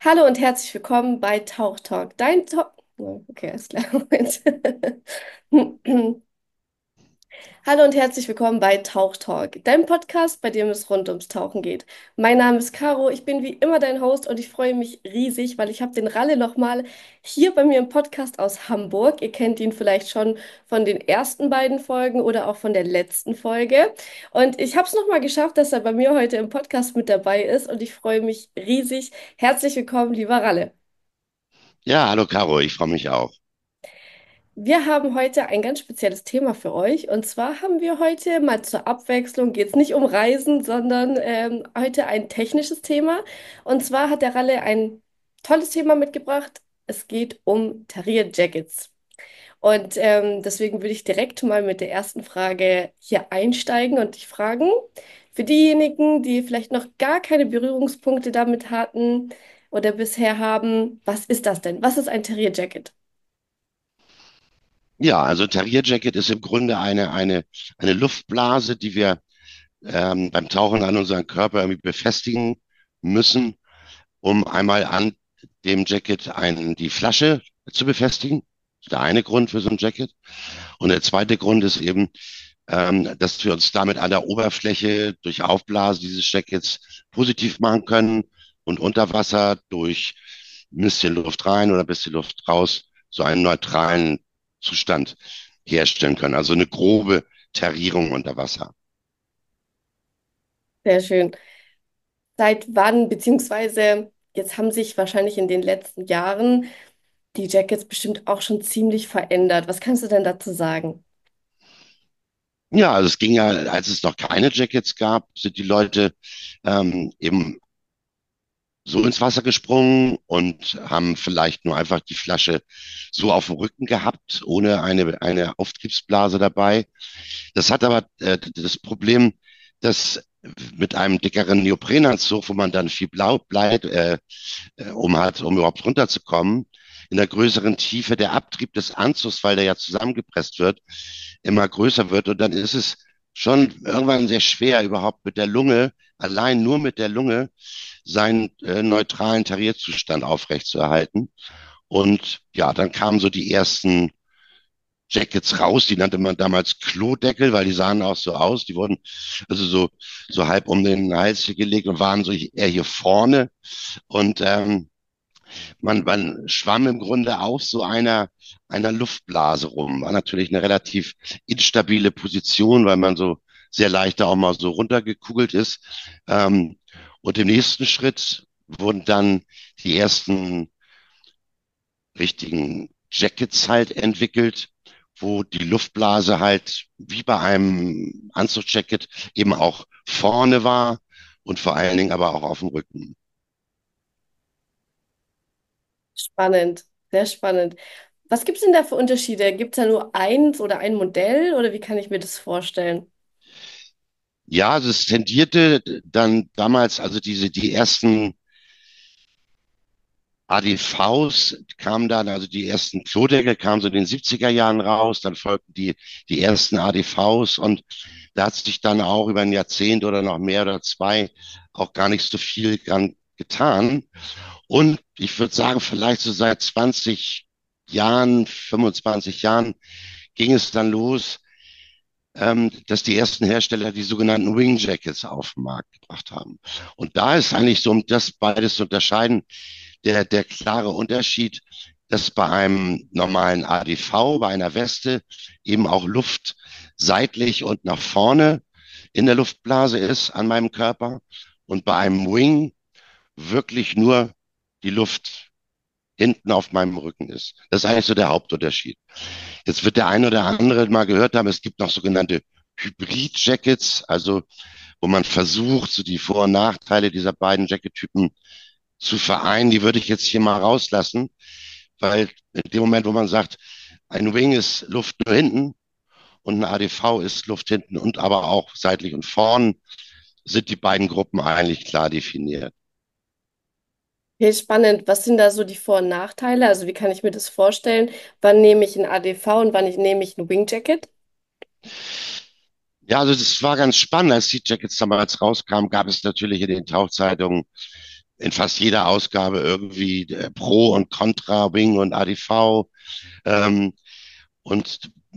Hallo und herzlich willkommen bei Tauch Talk. Dein Talk. Okay, alles klar. Moment. Hallo und herzlich willkommen bei Tauch Talk, deinem Podcast, bei dem es rund ums Tauchen geht. Mein Name ist Caro, ich bin wie immer dein Host und ich freue mich riesig, weil ich habe den Ralle nochmal hier bei mir im Podcast aus Hamburg. Ihr kennt ihn vielleicht schon von den ersten beiden Folgen oder auch von der letzten Folge. Und ich habe es nochmal geschafft, dass er bei mir heute im Podcast mit dabei ist und ich freue mich riesig. Herzlich willkommen, lieber Ralle. Ja, hallo Caro, ich freue mich auch. Wir haben heute ein ganz spezielles Thema für euch. Und zwar haben wir heute mal zur Abwechslung, geht es nicht um Reisen, sondern heute ein technisches Thema. Und zwar hat der Ralle ein tolles Thema mitgebracht. Es geht um Tarrier Jackets. Und deswegen würde ich direkt mal mit der ersten Frage hier einsteigen und dich fragen, für diejenigen, die vielleicht noch gar keine Berührungspunkte damit hatten oder bisher haben, was ist das denn? Was ist ein Tarrier Jacket? Ja, also Tarrier Jacket ist im Grunde eine Luftblase, die wir beim Tauchen an unseren Körper irgendwie befestigen müssen, um einmal an dem Jacket die Flasche zu befestigen. Das ist der eine Grund für so ein Jacket. Und der zweite Grund ist eben, dass wir uns damit an der Oberfläche durch Aufblasen dieses Jackets positiv machen können und unter Wasser durch ein bisschen Luft rein oder ein bisschen Luft raus so einen neutralen Zustand herstellen können. Also eine grobe Tarierung unter Wasser. Sehr schön. Seit wann, beziehungsweise jetzt haben sich wahrscheinlich in den letzten Jahren die Jackets bestimmt auch schon ziemlich verändert. Was kannst du denn dazu sagen? Ja, also es ging ja, als es noch keine Jackets gab, sind die Leute eben so ins Wasser gesprungen und haben vielleicht nur einfach die Flasche so auf dem Rücken gehabt, ohne eine Auftriebsblase dabei. Das hat aber das Problem, dass mit einem dickeren Neoprenanzug, wo man dann viel Blau bleibt, um überhaupt runterzukommen, in der größeren Tiefe der Abtrieb des Anzugs, weil der ja zusammengepresst wird, immer größer wird. Und dann ist es schon irgendwann sehr schwer, überhaupt mit der Lunge, allein nur mit der Lunge, seinen neutralen Tarierzustand aufrechtzuerhalten. Und ja, dann kamen so die ersten Jackets raus, die nannte man damals Klodeckel, weil die sahen auch so aus. Die wurden also so halb um den Hals hier gelegt und waren so eher hier vorne. Und man schwamm im Grunde auf einer Luftblase rum. War natürlich eine relativ instabile Position, weil man so sehr leicht da auch mal so runtergekugelt ist. Und im nächsten Schritt wurden dann die ersten richtigen Jackets halt entwickelt, wo die Luftblase halt wie bei einem Anzugjacket eben auch vorne war und vor allen Dingen aber auch auf dem Rücken. Spannend, sehr spannend. Was gibt es denn da für Unterschiede? Gibt es da nur eins oder ein Modell oder wie kann ich mir das vorstellen? Ja, also es tendierte dann damals, also die ersten ADVs kamen dann, also die ersten Klodeckel kamen so in den 70er Jahren raus, dann folgten die ersten ADVs und da hat sich dann auch über ein Jahrzehnt oder noch mehr oder zwei auch gar nicht so viel dran getan. Und ich würde sagen, vielleicht so seit 20 Jahren, 25 Jahren ging es dann los, dass die ersten Hersteller die sogenannten Wing Jackets auf den Markt gebracht haben. Und da ist eigentlich so, um das beides zu unterscheiden, der klare Unterschied, dass bei einem normalen ADV, bei einer Weste, eben auch Luft seitlich und nach vorne in der Luftblase ist an meinem Körper und bei einem Wing wirklich nur die Luft hinten auf meinem Rücken ist. Das ist eigentlich so der Hauptunterschied. Jetzt wird der eine oder andere mal gehört haben, es gibt noch sogenannte Hybrid-Jackets, also wo man versucht, so die Vor- und Nachteile dieser beiden Jacket-Typen zu vereinen. Die würde ich jetzt hier mal rauslassen, weil in dem Moment, wo man sagt, ein Wing ist Luft nur hinten und ein ADV ist Luft hinten und aber auch seitlich und vorn, sind die beiden Gruppen eigentlich klar definiert. Okay, spannend. Was sind da so die Vor- und Nachteile? Also wie kann ich mir das vorstellen? Wann nehme ich ein ADV und nehme ich ein Wingjacket? Ja, also das war ganz spannend. Als die Jackets damals rauskamen, gab es natürlich in den Tauchzeitungen in fast jeder Ausgabe irgendwie Pro und Contra, Wing und ADV. Ähm, und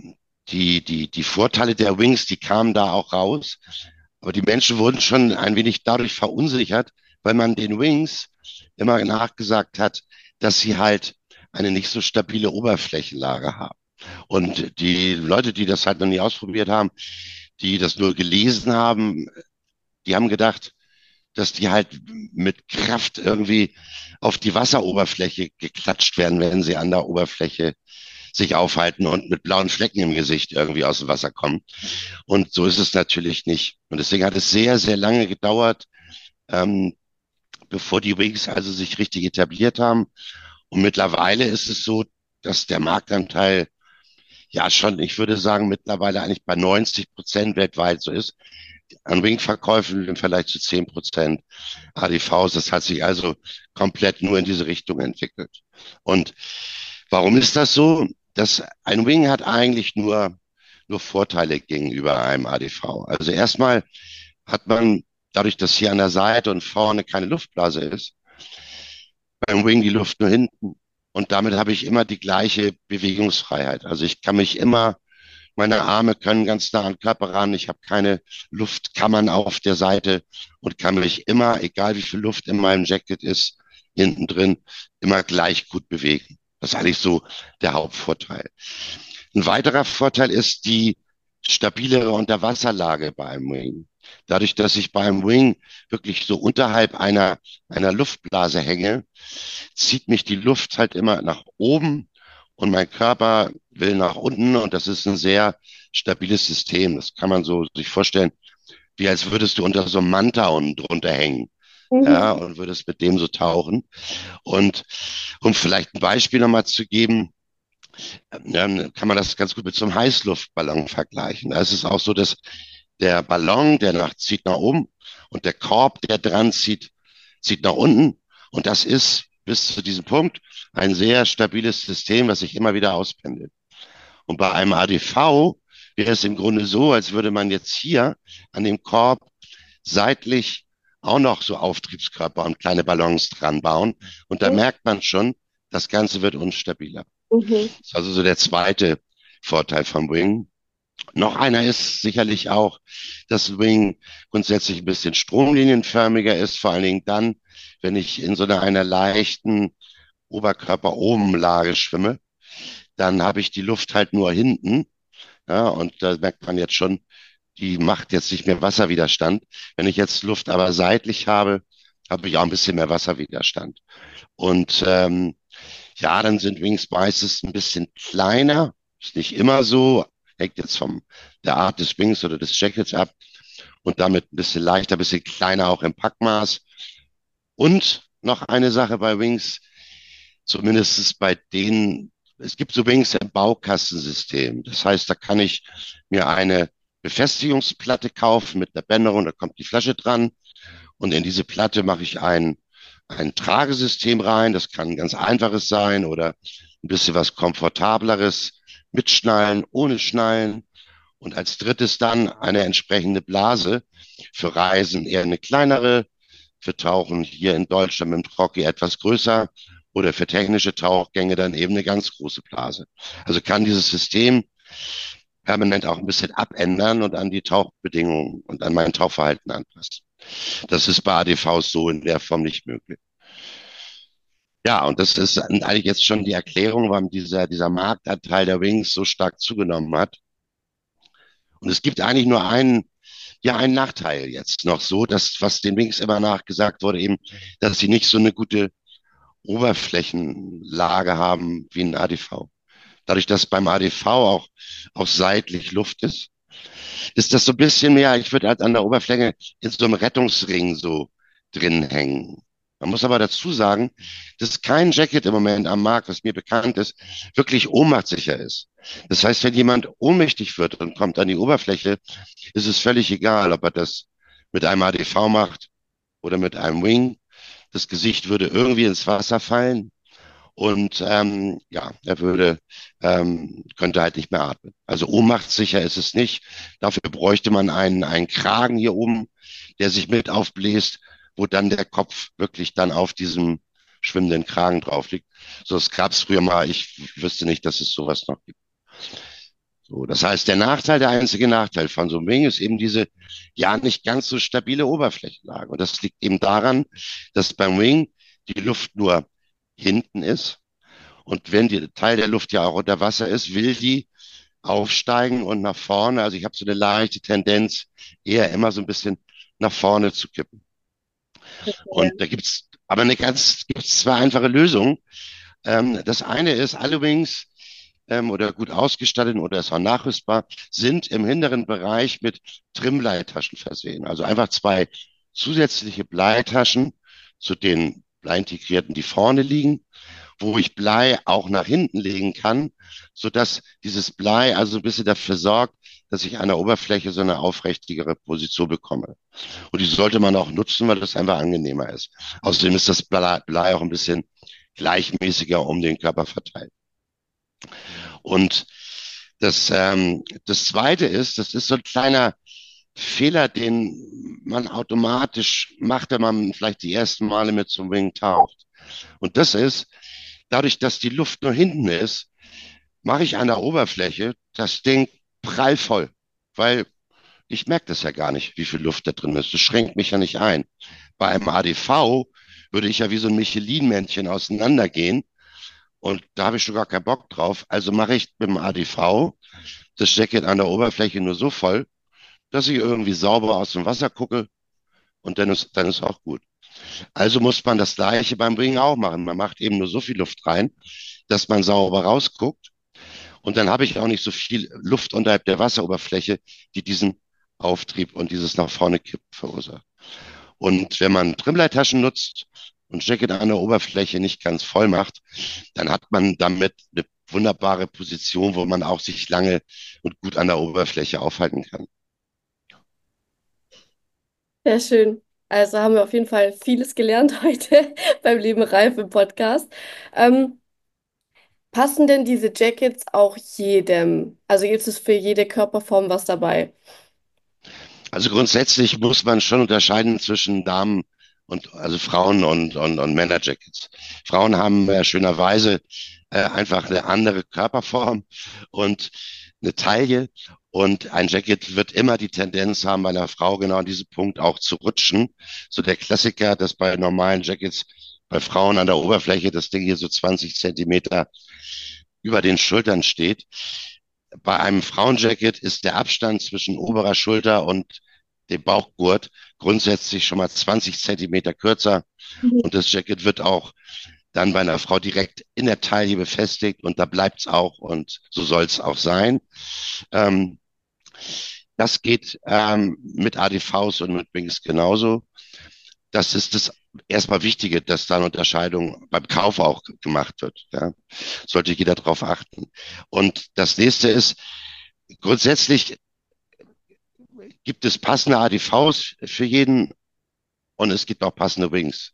die Vorteile der Wings, die kamen da auch raus. Aber die Menschen wurden schon ein wenig dadurch verunsichert, weil man den Wings immer nachgesagt hat, dass sie halt eine nicht so stabile Oberflächenlage haben. Und die Leute, die das halt noch nie ausprobiert haben, die das nur gelesen haben, die haben gedacht, dass die halt mit Kraft irgendwie auf die Wasseroberfläche geklatscht werden, wenn sie an der Oberfläche sich aufhalten und mit blauen Flecken im Gesicht irgendwie aus dem Wasser kommen. Und so ist es natürlich nicht. Und deswegen hat es sehr, sehr lange gedauert, ähm, bevor die Wings also sich richtig etabliert haben. Und mittlerweile ist es so, dass der Marktanteil ja schon, ich würde sagen, mittlerweile eigentlich bei 90% weltweit so ist. An Wing-Verkäufen im Vergleich zu 10% ADVs. Das hat sich also komplett nur in diese Richtung entwickelt. Und warum ist das so? Ein Wing hat eigentlich nur Vorteile gegenüber einem ADV. Also erstmal hat man dadurch, dass hier an der Seite und vorne keine Luftblase ist, beim Wing die Luft nur hinten. Und damit habe ich immer die gleiche Bewegungsfreiheit. Also ich kann mich immer, meine Arme können ganz nah an den Körper ran. Ich habe keine Luftkammern auf der Seite und kann mich immer, egal wie viel Luft in meinem Jacket ist, hinten drin, immer gleich gut bewegen. Das ist eigentlich so der Hauptvorteil. Ein weiterer Vorteil ist die stabilere Unterwasserlage bei einem Wing. Dadurch, dass ich beim Wing wirklich so unterhalb einer Luftblase hänge, zieht mich die Luft halt immer nach oben und mein Körper will nach unten und das ist ein sehr stabiles System. Das kann man so sich vorstellen, wie als würdest du unter so einem Manta unten drunter hängen. Ja, Mhm. und würdest mit dem so tauchen. Und um vielleicht ein Beispiel nochmal zu geben, dann kann man das ganz gut mit so einem Heißluftballon vergleichen. Da ist es auch so, dass der Ballon, zieht nach oben und der Korb, der dran zieht, zieht nach unten. Und das ist bis zu diesem Punkt ein sehr stabiles System, was sich immer wieder auspendelt. Und bei einem ADV wäre es im Grunde so, als würde man jetzt hier an dem Korb seitlich auch noch so Auftriebskörper und kleine Ballons dran bauen. Und da merkt man schon, das Ganze wird unstabiler. Mhm. Das ist also so der zweite Vorteil vom Wing. Noch einer ist sicherlich auch, dass Wing grundsätzlich ein bisschen stromlinienförmiger ist, vor allen Dingen dann, wenn ich in so einer leichten Oberkörper-Oben-Lage schwimme, dann habe ich die Luft halt nur hinten. Ja, und da merkt man jetzt schon, die macht jetzt nicht mehr Wasserwiderstand. Wenn ich jetzt Luft aber seitlich habe, habe ich auch ein bisschen mehr Wasserwiderstand. Und ja, dann sind Wings meistens ein bisschen kleiner. Ist nicht immer so. Hängt jetzt von der Art des Wings oder des Jackets ab. Und damit ein bisschen leichter, ein bisschen kleiner auch im Packmaß. Und noch eine Sache bei Wings, zumindest bei denen, es gibt so Wings im Baukastensystem. Das heißt, da kann ich mir eine Befestigungsplatte kaufen mit einer Bänderung, da kommt die Flasche dran. Und in diese Platte mache ich ein Tragesystem rein. Das kann ein ganz einfaches sein oder ein bisschen was komfortableres mit Schnallen, ohne Schnallen. Und als drittes dann eine entsprechende Blase für Reisen, eher eine kleinere, für Tauchen hier in Deutschland mit dem Trocki etwas größer oder für technische Tauchgänge dann eben eine ganz große Blase. Also kann dieses System permanent auch ein bisschen abändern und an die Tauchbedingungen und an mein Tauchverhalten anpassen. Das ist bei ADVs so in der Form nicht möglich. Ja, und das ist eigentlich jetzt schon die Erklärung, warum dieser Marktanteil der Wings so stark zugenommen hat. Und es gibt eigentlich nur einen Nachteil jetzt noch so, dass, was den Wings immer nachgesagt wurde, eben, dass sie nicht so eine gute Oberflächenlage haben wie ein ADV. Dadurch, dass beim ADV auch seitlich Luft ist das so ein bisschen mehr, ich würde halt an der Oberfläche in so einem Rettungsring so drin hängen. Man muss aber dazu sagen, dass kein Jacket im Moment am Markt, was mir bekannt ist, wirklich ohnmachtssicher ist. Das heißt, wenn jemand ohnmächtig wird und kommt an die Oberfläche, ist es völlig egal, ob er das mit einem ADV macht oder mit einem Wing. Das Gesicht würde irgendwie ins Wasser fallen und ja, könnte halt nicht mehr atmen. Also ohnmachtssicher ist es nicht. Dafür bräuchte man einen Kragen hier oben, der sich mit aufbläst wo dann der Kopf wirklich dann auf diesem schwimmenden Kragen drauf liegt. So, das gab es früher mal. Ich wüsste nicht, dass es sowas noch gibt. So, das heißt, der einzige Nachteil von so einem Wing ist eben diese ja nicht ganz so stabile Oberflächenlage. Und das liegt eben daran, dass beim Wing die Luft nur hinten ist. Und wenn die Teil der Luft ja auch unter Wasser ist, will die aufsteigen und nach vorne. Also ich habe so eine leichte Tendenz, eher immer so ein bisschen nach vorne zu kippen. Und da gibt's aber gibt's zwei einfache Lösungen. Das eine ist, alle Wings oder gut ausgestattet oder ist auch nachrüstbar, sind im hinteren Bereich mit Trimleitaschen versehen. Also einfach zwei zusätzliche Bleitaschen zu den Bleiintegrierten, die vorne liegen, wo ich Blei auch nach hinten legen kann, sodass dieses Blei also ein bisschen dafür sorgt, dass ich an der Oberfläche so eine aufrichtigere Position bekomme. Und die sollte man auch nutzen, weil das einfach angenehmer ist. Außerdem ist das Blei auch ein bisschen gleichmäßiger um den Körper verteilt. Und das Zweite ist, das ist so ein kleiner Fehler, den man automatisch macht, wenn man vielleicht die ersten Male mit so einem Wing taucht. Und das ist, dadurch, dass die Luft nur hinten ist, mache ich an der Oberfläche das Ding prallvoll, weil ich merke das ja gar nicht, wie viel Luft da drin ist. Das schränkt mich ja nicht ein. Bei einem ADV würde ich ja wie so ein Michelin-Männchen auseinandergehen und da habe ich schon gar keinen Bock drauf. Also mache ich mit dem ADV das Jacket an der Oberfläche nur so voll, dass ich irgendwie sauber aus dem Wasser gucke und dann ist auch gut. Also muss man das Gleiche beim Bringen auch machen. Man macht eben nur so viel Luft rein, dass man sauber rausguckt. Und dann habe ich auch nicht so viel Luft unterhalb der Wasseroberfläche, die diesen Auftrieb und dieses nach vorne kippen verursacht. Und wenn man Trimleitaschen nutzt und Jacket an der Oberfläche nicht ganz voll macht, dann hat man damit eine wunderbare Position, wo man auch sich lange und gut an der Oberfläche aufhalten kann. Sehr schön. Also haben wir auf jeden Fall vieles gelernt heute beim Leben Reif im Podcast. Ähm, Passen denn diese Jackets auch jedem? Also gibt es für jede Körperform was dabei? Also grundsätzlich muss man schon unterscheiden zwischen Damen also Frauen und Männerjackets. Frauen haben schönerweise einfach eine andere Körperform und eine Taille. Und ein Jacket wird immer die Tendenz haben, bei einer Frau genau an diesem Punkt auch zu rutschen. So der Klassiker, dass bei normalen Jackets bei Frauen an der Oberfläche das Ding hier so 20 Zentimeter über den Schultern steht. Bei einem Frauenjacket ist der Abstand zwischen oberer Schulter und dem Bauchgurt grundsätzlich schon mal 20 Zentimeter kürzer. Mhm. Und das Jacket wird auch dann bei einer Frau direkt in der Taille befestigt und da bleibt es auch und so soll es auch sein. Ähm, Das geht mit ADVs und mit Wings genauso. Das ist das erstmal Wichtige, dass da eine Unterscheidung beim Kauf auch gemacht wird. Ja. Sollte jeder darauf achten. Und das nächste ist, grundsätzlich gibt es passende ADVs für jeden und es gibt auch passende Wings.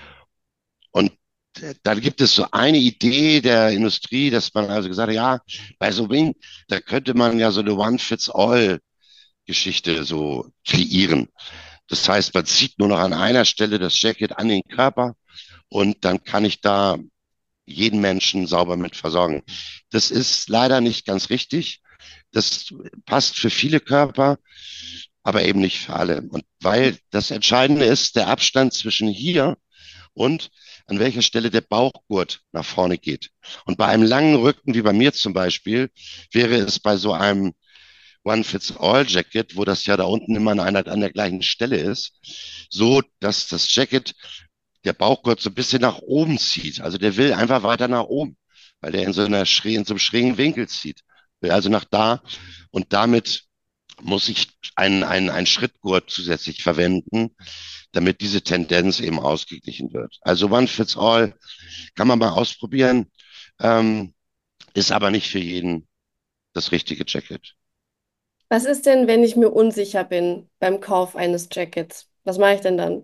Und da gibt es so eine Idee der Industrie, dass man also gesagt hat, ja, bei so Wing, da könnte man ja so eine One-Fits-All-Geschichte so kreieren. Das heißt, man zieht nur noch an einer Stelle das Jacket an den Körper und dann kann ich da jeden Menschen sauber mit versorgen. Das ist leider nicht ganz richtig. Das passt für viele Körper, aber eben nicht für alle. Und weil das Entscheidende ist, der Abstand zwischen hier und an welcher Stelle der Bauchgurt nach vorne geht. Und bei einem langen Rücken, wie bei mir zum Beispiel, wäre es bei so einem One-Fits-All-Jacket, wo das ja da unten immer an der gleichen Stelle ist, so, dass das Jacket der Bauchgurt so ein bisschen nach oben zieht. Also der will einfach weiter nach oben, weil der in so einem schrägen Winkel zieht. Will also nach da und damit muss ich einen Schrittgurt zusätzlich verwenden, damit diese Tendenz eben ausgeglichen wird. Also One Fits All kann man mal ausprobieren, ähm, ist aber nicht für jeden das richtige Jacket. Was ist denn, wenn ich mir unsicher bin beim Kauf eines Jackets? Was mache ich denn dann?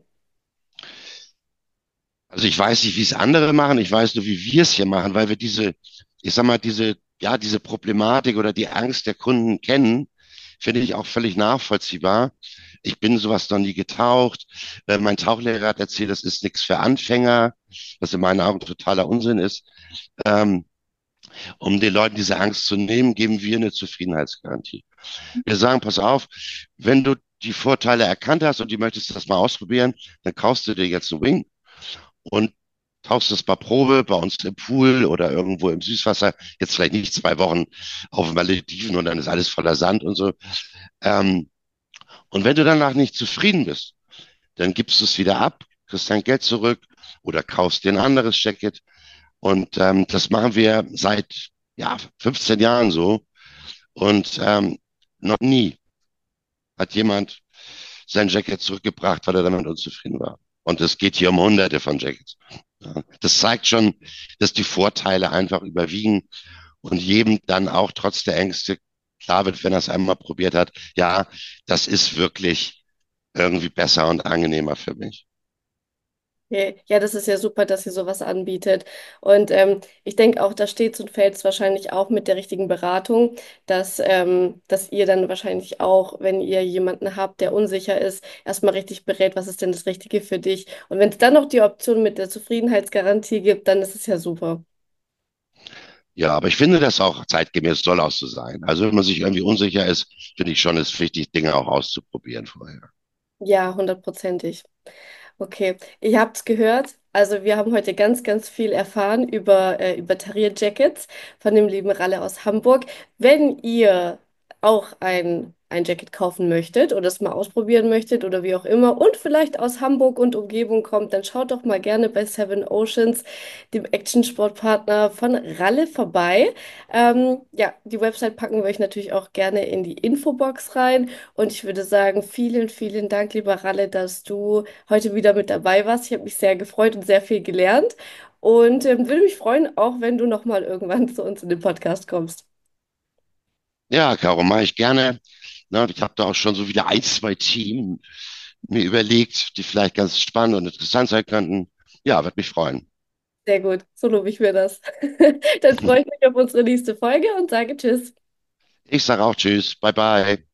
Also ich weiß nicht, wie es andere machen, ich weiß nur, wie wir es hier machen, weil wir ich sag mal, diese Problematik oder die Angst der Kunden kennen, finde ich auch völlig nachvollziehbar. Ich bin sowas noch nie getaucht. Mein Tauchlehrer hat erzählt, das ist nichts für Anfänger, was in meinen Augen totaler Unsinn ist. Ähm, Um den Leuten diese Angst zu nehmen, geben wir eine Zufriedenheitsgarantie. Wir sagen, pass auf, wenn du die Vorteile erkannt hast und du möchtest das mal ausprobieren, dann kaufst du dir jetzt einen Wing und tauchst das bei Probe bei uns im Pool oder irgendwo im Süßwasser. Jetzt vielleicht nicht 2 Wochen auf den Malediven und dann ist alles voller Sand und so. Ähm, und wenn du danach nicht zufrieden bist, dann gibst du es wieder ab, kriegst dein Geld zurück oder kaufst dir ein anderes Jacket. Und das machen wir seit 15 Jahren so. Und noch nie hat jemand sein Jacket zurückgebracht, weil er damit unzufrieden war. Und es geht hier um Hunderte von Jackets. Ja, das zeigt schon, dass die Vorteile einfach überwiegen und jedem dann auch trotz der Ängste klar wird, wenn er es einmal probiert hat, ja, das ist wirklich irgendwie besser und angenehmer für mich. Okay. Ja, das ist ja super, dass ihr sowas anbietet. Und ich denke auch, da steht und fällt es wahrscheinlich auch mit der richtigen Beratung, dass ihr dann wahrscheinlich auch, wenn ihr jemanden habt, der unsicher ist, erstmal richtig berät, was ist denn das Richtige für dich. Und wenn es dann noch die Option mit der Zufriedenheitsgarantie gibt, dann ist es ja super. Ja, aber ich finde das auch zeitgemäß soll auch so sein. Also wenn man sich irgendwie unsicher ist, finde ich schon, es ist wichtig, Dinge auch auszuprobieren vorher. Ja, hundertprozentig. Okay, ihr habt es gehört. Also wir haben heute ganz, ganz viel erfahren über Tarrier Jackets von dem lieben Ralle aus Hamburg. Wenn ihr auch ein Jacket kaufen möchtet oder es mal ausprobieren möchtet oder wie auch immer und vielleicht aus Hamburg und Umgebung kommt, dann schaut doch mal gerne bei Seven Oceans, dem Action-Sportpartner von Ralle, vorbei. Ja, die Website packen wir euch natürlich auch gerne in die Infobox rein. Und ich würde sagen, vielen, vielen Dank, lieber Ralle, dass du heute wieder mit dabei warst. Ich habe mich sehr gefreut und sehr viel gelernt. Und würde mich freuen, auch wenn du nochmal irgendwann zu uns in den Podcast kommst. Ja, Caro, mache ich gerne. Na, ich habe da auch schon so wieder ein, zwei Themen mir überlegt, die vielleicht ganz spannend und interessant sein könnten. Ja, würde mich freuen. Sehr gut, so lobe ich mir das. Dann freue ich mich auf unsere nächste Folge und sage Tschüss. Ich sage auch Tschüss, bye bye.